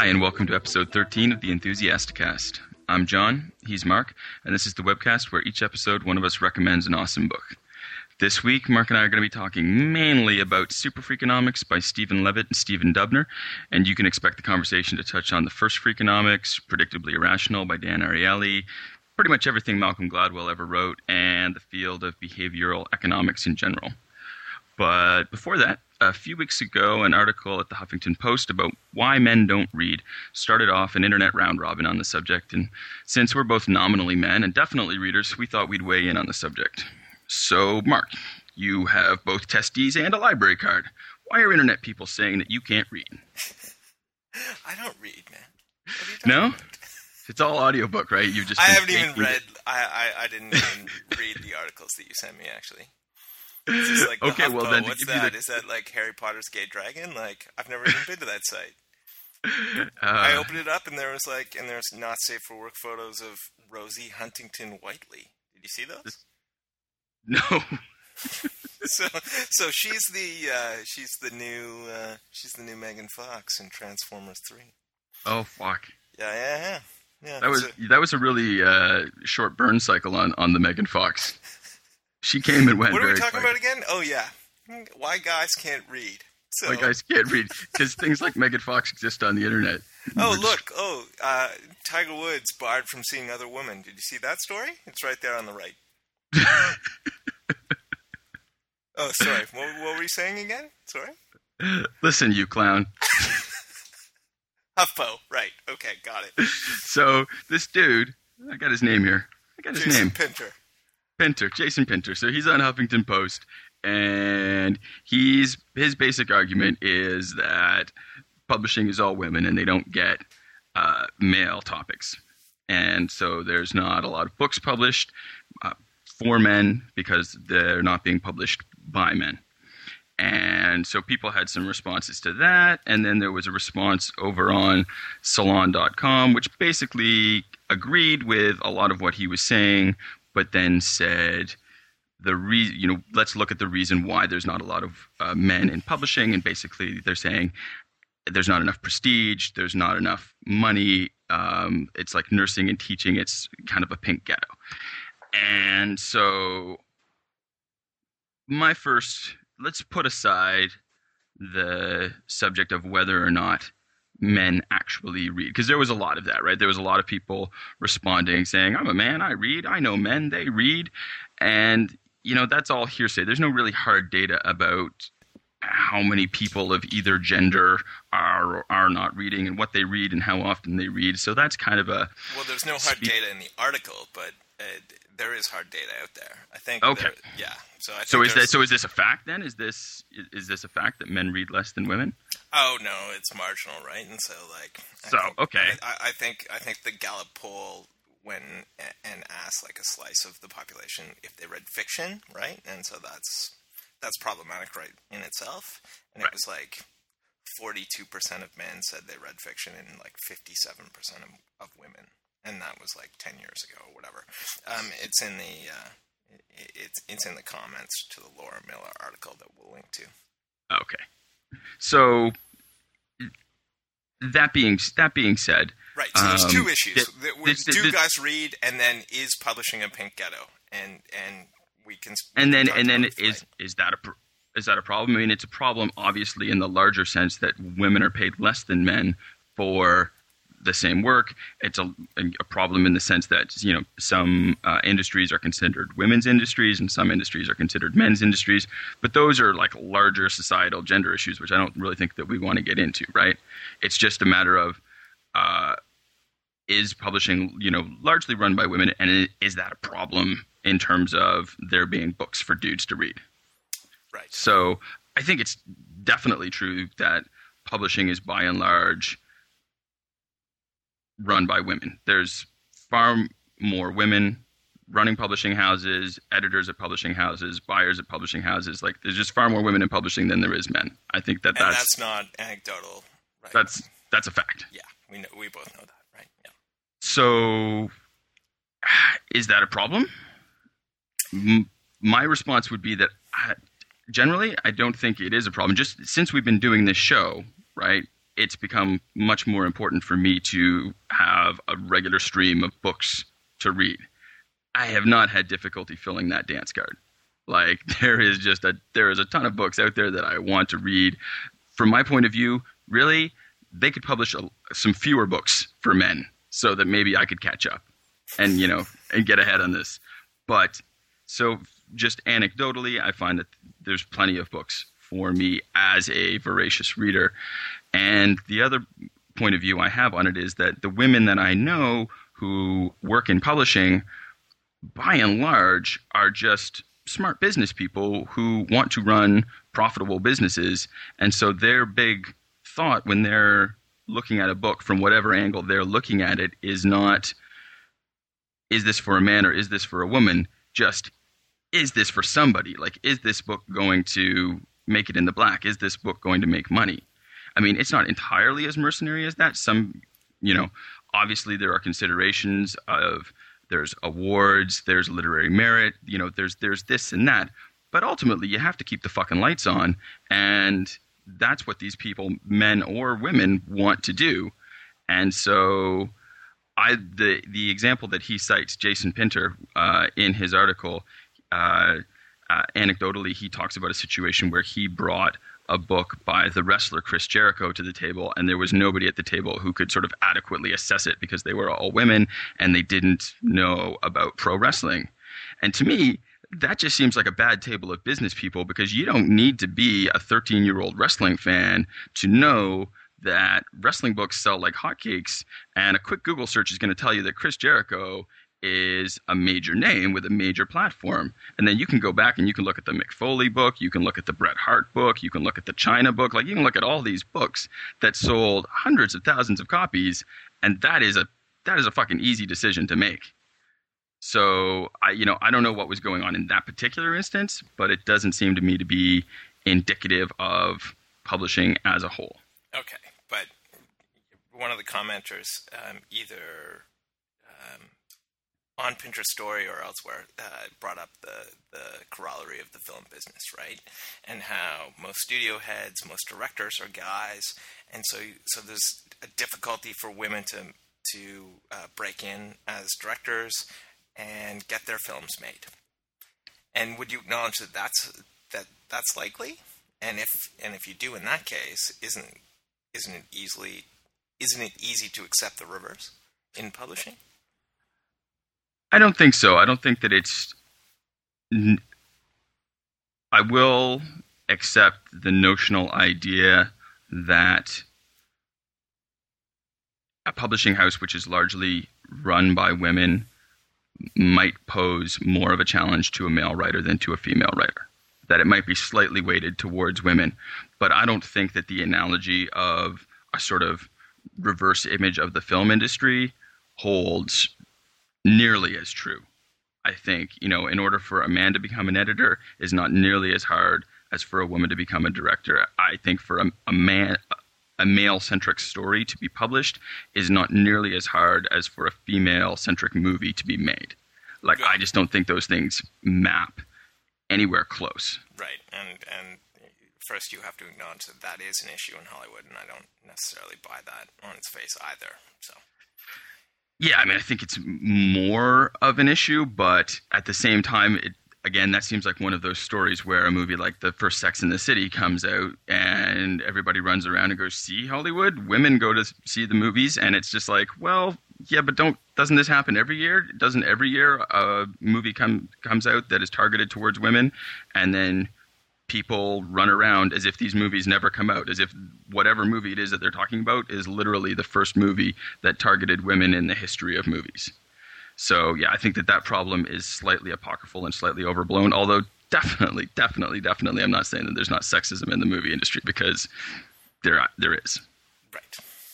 and welcome to episode 13 of the Enthusiasticast. I'm John, he's Mark, and this is the webcast where each episode one of us recommends an awesome book. This week, Mark and I are going to be talking mainly about Super Freakonomics by Stephen Levitt and Stephen Dubner, and you can expect the conversation to touch on The First Freakonomics, Predictably Irrational by Dan Ariely, pretty much everything Malcolm Gladwell ever wrote, and the field of behavioral economics in general. But before that, a few weeks ago, an article at the Huffington Post about why men don't read started off an internet round-robin on the subject, and since we're both nominally men and definitely readers, we thought we'd weigh in on the subject. So, Mark, you have both testes and a library card. Why are internet people saying that you can't read? I don't read, man. What are you No? talking about? It's all audiobook, right? You've just I been haven't even faking it. read. I didn't even read the articles that you sent me. Actually, it's just like the Okay, HuffPo. well then, to What's give you that? the- Is that like Harry Potter's gay dragon? Like I've never even been to that site. I opened it up and there's not safe for work photos of Rosie Huntington Whiteley. Did you see those? No. So she's the new Megan Fox in Transformers 3. Oh, fuck. Yeah. That was a really short burn cycle on the Megan Fox. She came and went. What are we very talking quick. about again? Oh yeah, why guys can't read. So, Why guys can't read because things like Megan Fox exist on the internet. oh We're just- look, Tiger Woods barred from seeing other women. Did you see that story? It's right there on the right. Oh, sorry. What were you saying again? Sorry. Listen, you clown. HuffPo. Right. Okay, got it. So this dude, I got his name here. I got his Jason name. Pinter. Jason Pinter. So he's on Huffington Post, and his basic argument is that publishing is all women, and they don't get male topics, and so there's not a lot of books published for men because they're not being published by men. And so people had some responses to that, and then there was a response over on Salon.com, which basically agreed with a lot of what he was saying, but then said let's look at the reason why there's not a lot of men in publishing, and basically they're saying there's not enough prestige, there's not enough money, it's like nursing and teaching, it's kind of a pink ghetto. And so let's put aside the subject of whether or not men actually read, because there was a lot of that, right? There was a lot of people responding saying, I'm a man, I read, I know men, they read, and that's all hearsay. There's no really hard data about how many people of either gender are or are not reading and what they read and how often they read. So that's kind of Well, there's no hard data in the article, but there is hard data out there. I think. Okay. Yeah. So is this a fact then? Is this a fact that men read less than women? Oh no, it's marginal, right? And so okay. I think the Gallup poll went and asked like a slice of the population if they read fiction, right? And so that's problematic right in itself. And Right. it was like 42% of men said they read fiction and like 57% of women. And that was like 10 years ago or whatever. It's in the comments to the Laura Miller article that we'll link to. Okay. So that being said, right. So there's two issues. Do guys guys read, and then is publishing a pink ghetto, and we can. And then is is that a problem? I mean, it's a problem obviously in the larger sense that women are paid less than men for the same work. It's a problem in the sense that some industries are considered women's industries and some industries are considered men's industries. But those are like larger societal gender issues, which I don't really think that we want to get into. Right? It's just a matter of is publishing largely run by women, and is that a problem in terms of there being books for dudes to read? Right. So I think it's definitely true that publishing is by and large run by women. There's far more women running publishing houses, editors at publishing houses, buyers at publishing houses. Like there's just far more women in publishing than there is men. I think that's not anecdotal. Right? That's a fact. Yeah, we both know that, right? Yeah. So is that a problem? My response would be that generally I don't think it is a problem. Just since we've been doing this show, right? it's become much more important for me to have a regular stream of books to read. I have not had difficulty filling that dance card. Like, there is a ton of books out there that I want to read. From my point of view, really, they could publish some fewer books for men so that maybe I could catch up and, and get ahead on this. But so just anecdotally, I find that there's plenty of books for me as a voracious reader. And the other point of view I have on it is that the women that I know who work in publishing, by and large, are just smart business people who want to run profitable businesses. And so their big thought when they're looking at a book from whatever angle they're looking at it is not, is this for a man or is this for a woman? Just, is this for somebody? Like, is this book going to make it in the black? Is this book going to make money? I mean, it's not entirely as mercenary as that. Some, obviously there are considerations of, there's awards, there's literary merit, there's this and that. But ultimately, you have to keep the fucking lights on. And that's what these people, men or women, want to do. And so the example that he cites, Jason Pinter, in his article, anecdotally, he talks about a situation where he brought a book by the wrestler Chris Jericho to the table, and there was nobody at the table who could sort of adequately assess it because they were all women and they didn't know about pro wrestling. And to me, that just seems like a bad table of business people, because you don't need to be a 13-year-old wrestling fan to know that wrestling books sell like hotcakes, and a quick Google search is going to tell you that Chris Jericho is a major name with a major platform. And then you can go back and you can look at the Mick Foley book, you can look at the Bret Hart book, you can look at the China book, like you can look at all these books that sold hundreds of thousands of copies, and that is a fucking easy decision to make. So I don't know what was going on in that particular instance, but it doesn't seem to me to be indicative of publishing as a whole. Okay, but one of the commenters, either on Pinterest Story or elsewhere, brought up the corollary of the film business, right? And how most studio heads, most directors are guys, and so there's a difficulty for women to break in as directors and get their films made. And would you acknowledge that that's likely? And if you do, in that case, isn't it easy to accept the reverse in publishing? I don't think so. I don't think that it's... I will accept the notional idea that a publishing house which is largely run by women might pose more of a challenge to a male writer than to a female writer. That it might be slightly weighted towards women. But I don't think that the analogy of a sort of reverse image of the film industry holds nearly as true. I think, in order for a man to become an editor is not nearly as hard as for a woman to become a director. I think for a male-centric story to be published is not nearly as hard as for a female-centric movie to be made. Like, I just don't think those things map anywhere close. Right, and first you have to acknowledge that is an issue in Hollywood, and I don't necessarily buy that on its face either, so... Yeah, I mean, I think it's more of an issue, but at the same time, again, that seems like one of those stories where a movie like the first Sex and the City comes out and everybody runs around and goes, see Hollywood? Women go to see the movies, and it's just like, well, yeah, but doesn't this happen every year? Doesn't every year a movie comes out that is targeted towards women, and then people run around as if these movies never come out, as if whatever movie it is that they're talking about is literally the first movie that targeted women in the history of movies. So, yeah, I think that problem is slightly apocryphal and slightly overblown, although definitely, I'm not saying that there's not sexism in the movie industry, because there is. Right.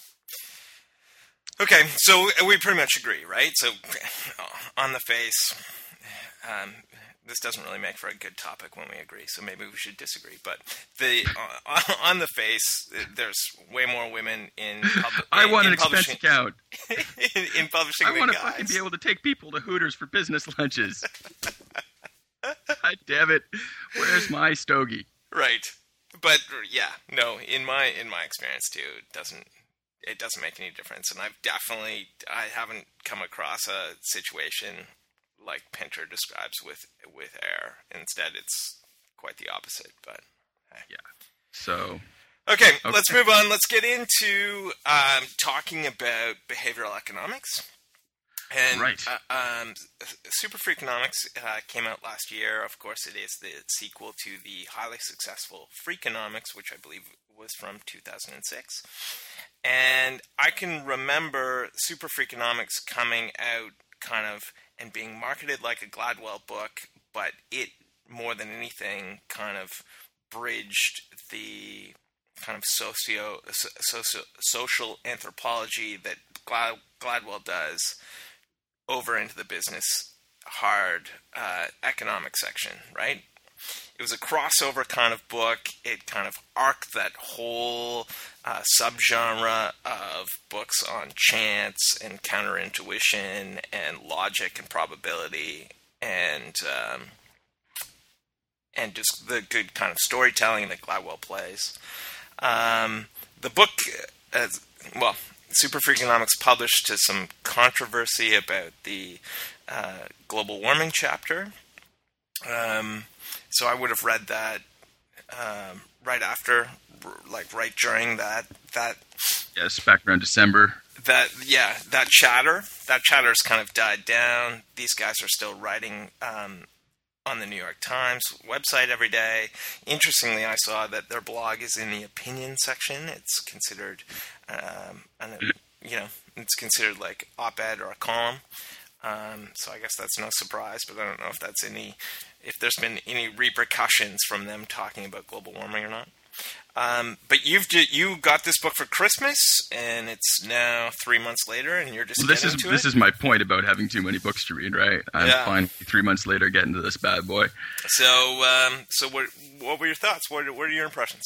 Okay, so we pretty much agree, right? So, on the face... this doesn't really make for a good topic when we agree, so maybe we should disagree. But on the face, there's way more women in publishing. I want an expense account. in publishing, I want to fucking be able to take people to Hooters for business lunches. God damn it. Where's my stogie? Right. But yeah, no. In my experience too, it doesn't make any difference. And I haven't come across a situation like Pinter describes with air. Instead, it's quite the opposite. But hey. Yeah. So. Okay, let's move on. Let's get into talking about behavioral economics. And right. Super Freakonomics came out last year. Of course, it is the sequel to the highly successful Freakonomics, which I believe was from 2006. And I can remember Super Freakonomics coming out kind of and being marketed like a Gladwell book, but it, more than anything, kind of bridged the kind of social anthropology that Gladwell does over into the business hard economic section, right? It was a crossover kind of book. It kind of arced that whole subgenre of books on chance and counterintuition and logic and probability and just the good kind of storytelling that Gladwell plays. The book, Super Freakonomics published to some controversy about the global warming chapter. So I would have read that right after, like right during that. Yes, back around December. That chatter's kind of died down. These guys are still writing on the New York Times website every day. Interestingly, I saw that their blog is in the opinion section. It's considered, it's considered like op-ed or a column. So I guess that's no surprise, but I don't know if there's been any repercussions from them talking about global warming or not. But you got this book for Christmas, and it's now 3 months later, and you're just This is my point about having too many books to read, right? I'm finally 3 months later getting to this bad boy. So what were your thoughts? What are your impressions?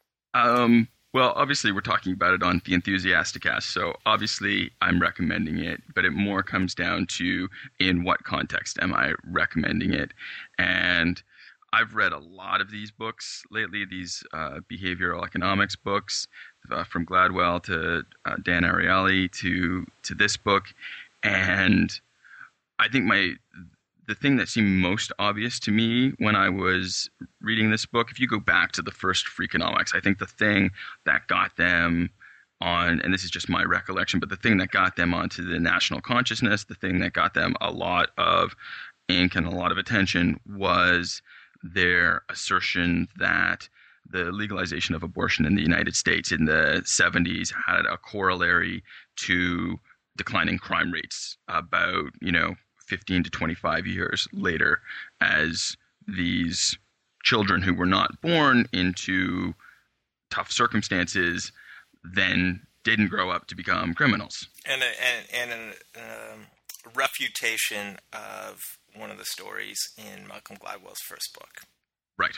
Well, obviously we're talking about it on the Enthusiasticast, so obviously I'm recommending it, but it more comes down to in what context am I recommending it. And I've read a lot of these books lately, these behavioral economics books, from Gladwell to Dan Ariely to this book, and I think the thing that seemed most obvious to me when I was reading this book, if you go back to the first Freakonomics, I think the thing that got them on, and this is just my recollection, but the thing that got them onto the national consciousness, the thing that got them a lot of ink and a lot of attention was their assertion that the legalization of abortion in the United States in the 70s had a corollary to declining crime rates about, 15 to 25 years later, as these children who were not born into tough circumstances then didn't grow up to become criminals. And a refutation of one of the stories in Malcolm Gladwell's first book. Right.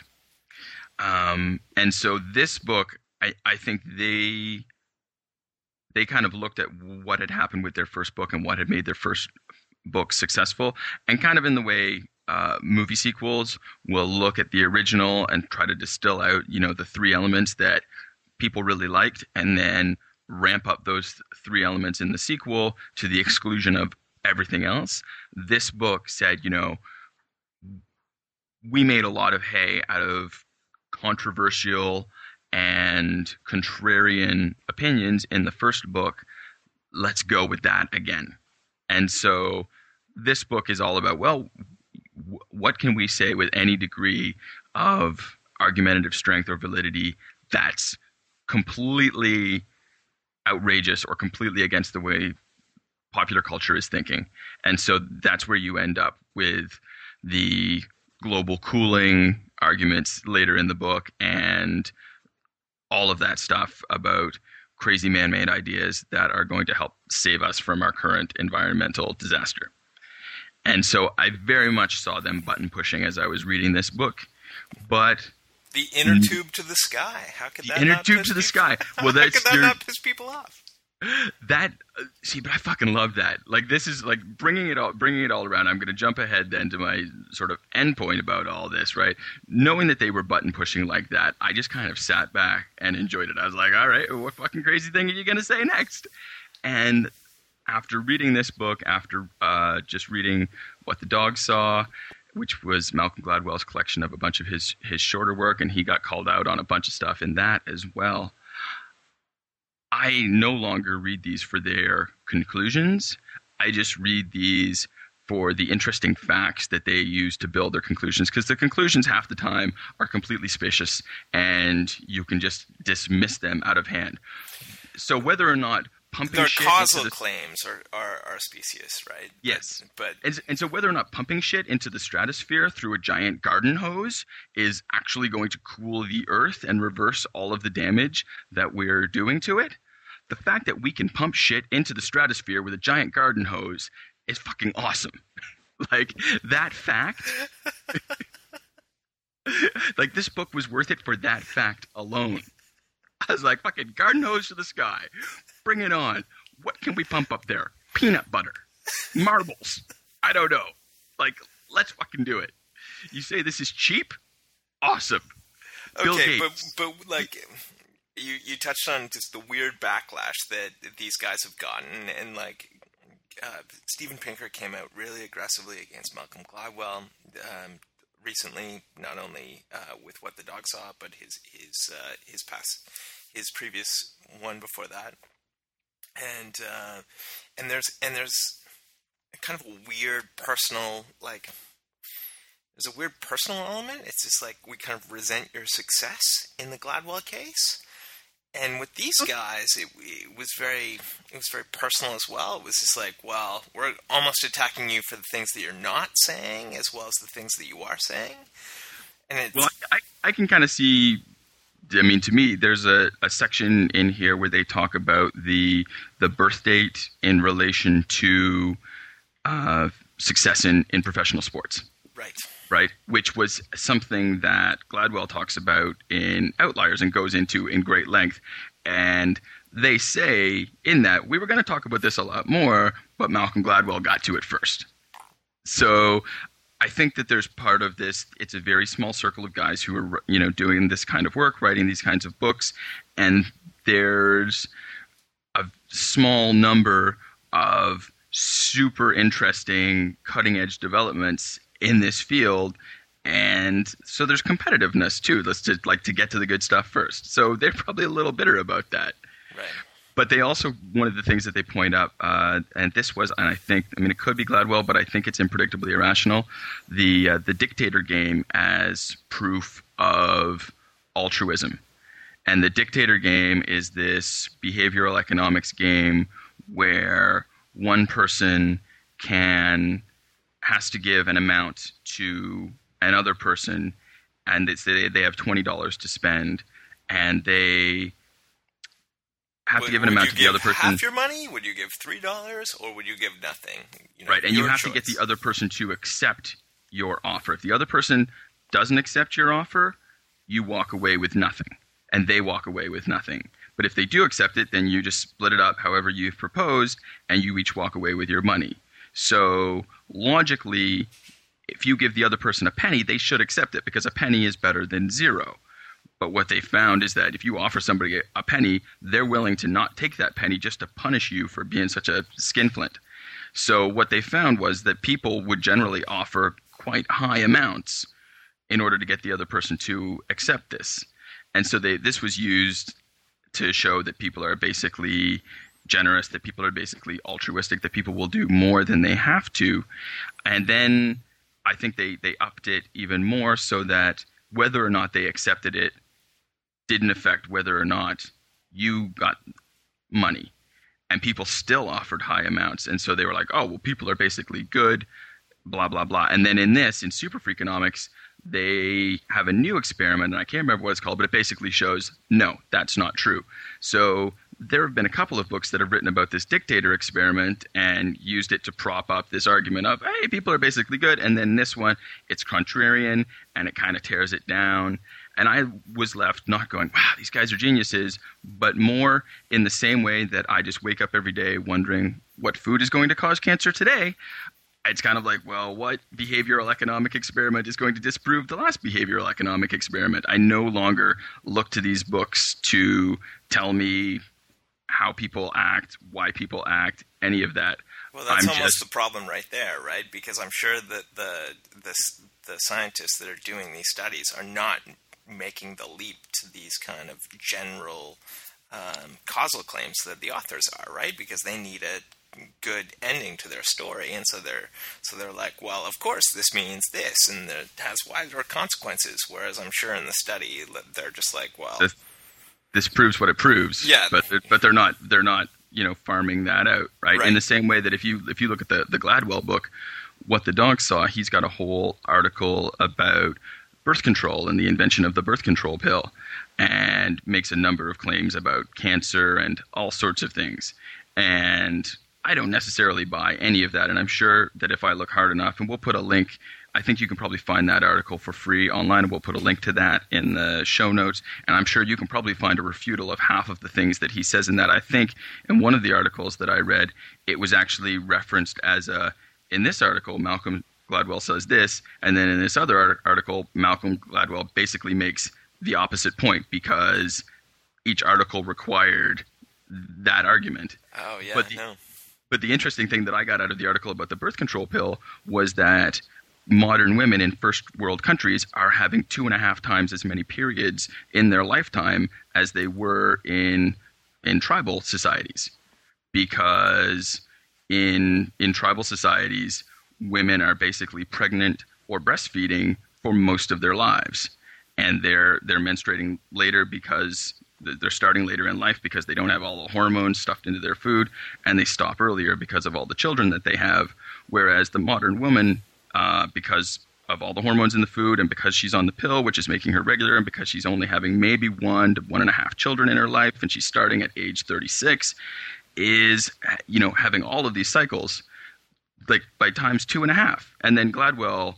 And so this book, I think they kind of looked at what had happened with their first book and what had made their first book successful, and kind of in the way movie sequels will look at the original and try to distill out, the three elements that people really liked, and then ramp up those three elements in the sequel to the exclusion of everything else. This book said, we made a lot of hay out of controversial and contrarian opinions in the first book. Let's go with that again. And so this book is all about, what can we say with any degree of argumentative strength or validity that's completely outrageous or completely against the way popular culture is thinking. And so that's where you end up with the global cooling arguments later in the book and all of that stuff about crazy man-made ideas that are going to help save us from our current environmental disaster. And so I very much saw them button pushing as I was reading this book. But the inner tube to the sky. How could that inner not tube piss to the people? sky. Well, how could that not piss people off? That see, but I fucking love that. Like this is like bringing it all around. I'm going to jump ahead then to my sort of end point about all this, right? Knowing that they were button pushing like that, I just kind of sat back and enjoyed it. I was like, all right, what fucking crazy thing are you going to say next? And after reading this book, after just reading What the Dog Saw, which was Malcolm Gladwell's collection of a bunch of his shorter work, and he got called out on a bunch of stuff in that as well. I no longer read these for their conclusions. I just read these for the interesting facts that they use to build their conclusions, because the conclusions half the time are completely specious and you can just dismiss them out of hand. So whether or not pumping their shit causal into the, claims are specious, right? yes, but and so whether or not pumping shit into the stratosphere through a giant garden hose is actually going to cool the earth and reverse all of the damage that we're doing to it, the fact that we can pump shit into the stratosphere with a giant garden hose is fucking awesome. Like, that fact, like, this book was worth it for that fact alone. I was like, fucking garden hose to the sky. Bring it on. What can we pump up there? Peanut butter. Marbles. I don't know. Like, let's fucking do it. You say this is cheap? Awesome. Bill okay, Gates. but like you touched on just the weird backlash that these guys have gotten, and like Steven Pinker came out really aggressively against Malcolm Gladwell recently, not only with What the Dog Saw, but his previous one before that, and there's kind of a weird personal there's a weird personal element. It's just like, we kind of resent your success in the Gladwell case. And with these guys, it was very personal as well. It was just like, well, we're almost attacking you for the things that you're not saying, as well as the things that you are saying. And it's, well, I can kind of see. I mean, to me, there's a section in here where they talk about the birth date in relation to success in professional sports. Right, which was something that Gladwell talks about in Outliers and goes into in great length. And they say in that, we were going to talk about this a lot more, but Malcolm Gladwell got to it first. So I think that there's part of this. It's a very small circle of guys who are, doing this kind of work, writing these kinds of books. And there's a small number of super interesting cutting edge developments in this field, and so there's competitiveness too. Let's just to get to the good stuff first. So they're probably a little bitter about that. Right. But they also, one of the things that they point out, and this was, and it could be Gladwell, but I think it's Impredictably Irrational, the dictator game as proof of altruism. And the dictator game is this behavioral economics game where one person has to give an amount to another person, and they have $20 to spend, and they have to give an amount to the other person. Half your money? Would you give $3, or would you give nothing? Right, and you have to get the other person to accept your offer. If the other person doesn't accept your offer, you walk away with nothing, and they walk away with nothing. But if they do accept it, then you just split it up however you've proposed, and you each walk away with your money. So logically, if you give the other person a penny, they should accept it because a penny is better than zero. But what they found is that if you offer somebody a penny, they're willing to not take that penny just to punish you for being such a skinflint. So what they found was that people would generally offer quite high amounts in order to get the other person to accept this. And so this was used to show that people are basically generous, that people are basically altruistic, that people will do more than they have to. And then I think they upped it even more so that whether or not they accepted it didn't affect whether or not you got money. And people still offered high amounts. And so they were like, oh, well, people are basically good, blah, blah, blah. And then in Super Freakonomics, they have a new experiment, and I can't remember what it's called, but it basically shows, no, that's not true. So there have been a couple of books that have written about this dictator experiment and used it to prop up this argument of, hey, people are basically good. And then this one, it's contrarian, and it kind of tears it down. And I was left not going, wow, these guys are geniuses, but more in the same way that I just wake up every day wondering what food is going to cause cancer today. It's kind of like, well, what behavioral economic experiment is going to disprove the last behavioral economic experiment? I no longer look to these books to tell me how people act, why people act, any of that. Well, that's almost the problem right there, right? Because I'm sure that the scientists that are doing these studies are not making the leap to these kind of general causal claims that the authors are, right? Because they need a good ending to their story, and so they're like, well, of course this means this, and it has wider consequences. Whereas I'm sure in the study they're just like, well, this proves what it proves. Yeah, but they're not farming that out, right? In the same way that if you look at the Gladwell book, What the Dog Saw, he's got a whole article about birth control and the invention of the birth control pill, and makes a number of claims about cancer and all sorts of things. And I don't necessarily buy any of that, and I'm sure that if I look hard enough, and we'll put a link, I think you can probably find that article for free online, and we'll put a link to that in the show notes, and I'm sure you can probably find a refutal of half of the things that he says in that. I think in one of the articles that I read, it was actually referenced as in this article, Malcolm Gladwell says this, and then in this other article, Malcolm Gladwell basically makes the opposite point, because each article required that argument. Oh, yeah, But the interesting thing that I got out of the article about the birth control pill was that modern women in first world countries are having 2.5 times as many periods in their lifetime as they were in tribal societies. Because in tribal societies, women are basically pregnant or breastfeeding for most of their lives. And they're menstruating later because they're starting later in life because they don't have all the hormones stuffed into their food, and they stop earlier because of all the children that they have. Whereas the modern woman, because of all the hormones in the food, and because she's on the pill, which is making her regular, and because she's only having maybe 1 to 1.5 children in her life, and she's starting at age 36, is having all of these cycles, like by times 2.5. And then Gladwell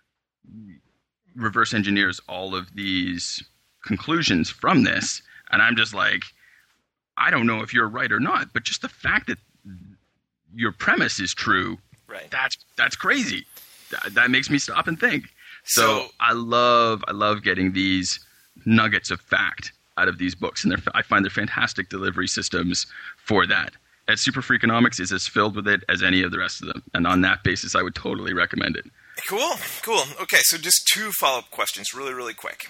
reverse engineers all of these conclusions from this. And I'm just like, I don't know if you're right or not, but just the fact that your premise is true, right? That's crazy. That makes me stop and think. So I love getting these nuggets of fact out of these books, and I find they're fantastic delivery systems for that. And Super Freakonomics is as filled with it as any of the rest of them, and on that basis, I would totally recommend it. Cool. Okay, so just 2 follow-up questions, really, really quick.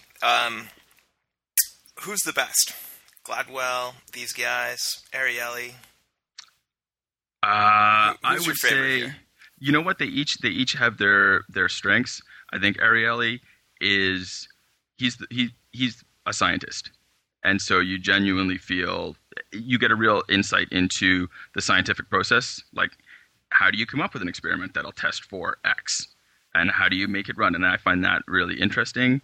Who's the best? Gladwell, these guys, Ariely? I would say, here? You know what? They each have their strengths. I think Ariely he's a scientist, and so you genuinely feel you get a real insight into the scientific process. Like, how do you come up with an experiment that'll test for X, and how do you make it run? And I find that really interesting.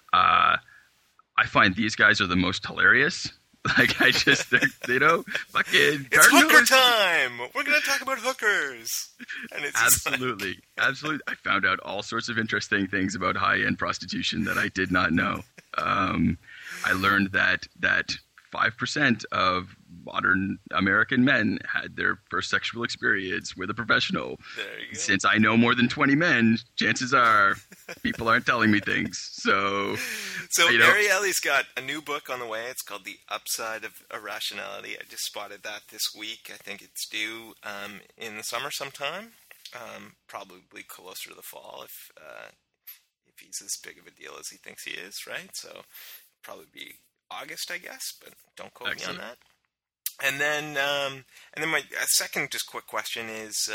I find these guys are the most hilarious. Like, I just, fucking... It's hooker time! We're going to talk about hookers! And it's Absolutely. I found out all sorts of interesting things about high-end prostitution that I did not know. I learned that 5% of modern American men had their first sexual experience with a professional. There you go. Since I know more than 20 men, chances are people aren't telling me things. So Ariely's got a new book on the way. It's called The Upside of Irrationality. I just spotted that this week. I think it's due in the summer sometime, probably closer to the fall if he's as big of a deal as he thinks he is, right? So probably be August, I guess, but don't quote me on that. And then my second just quick question is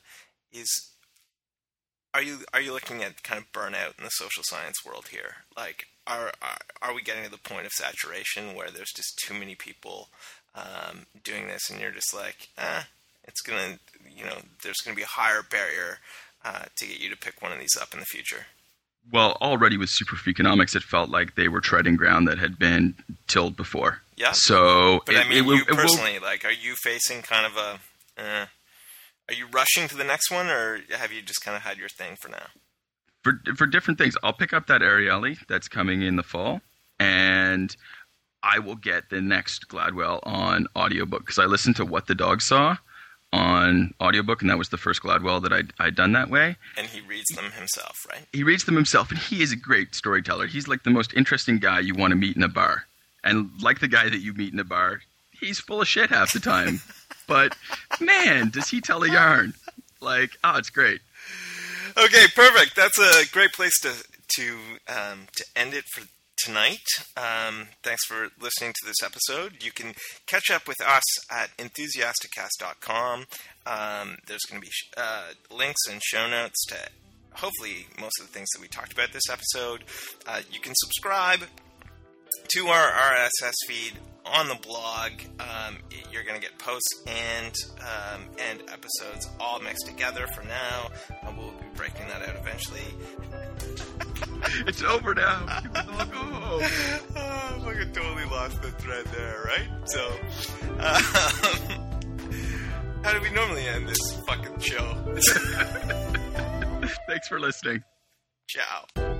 are you looking at kind of burnout in the social science world here? Like, are we getting to the point of saturation where there's just too many people doing this, and you're just like, it's gonna, there's gonna be a higher barrier to get you to pick one of these up in the future? Well, already with Super Freakonomics, it felt like they were treading ground that had been tilled before. Yeah. So, but you personally, like, are you facing kind of are you rushing to the next one, or have you just kind of had your thing for now? For different things, I'll pick up that Ariely that's coming in the fall. and I will get the next Gladwell on audiobook because I listened to What the Dog Saw on audiobook, and that was the first Gladwell that I'd done that way. And he reads them himself, right? He reads them himself, and he is a great storyteller. He's like the most interesting guy you want to meet in a bar. And like the guy that you meet in a bar, he's full of shit half the time. But, man, does he tell a yarn. Like, oh, it's great. Okay, perfect. That's a great place to end it for tonight. Thanks for listening to this episode. You can catch up with us at enthusiasticast.com. There's going to be links and show notes to hopefully most of the things that we talked about this episode. You can subscribe to our RSS feed on the blog. You're going to get posts and episodes all mixed together for now. We'll be breaking that out eventually. It's over now. People don't go. Oh, I fucking totally lost the thread there, right? So, how do we normally end this fucking show? Thanks for listening. Ciao.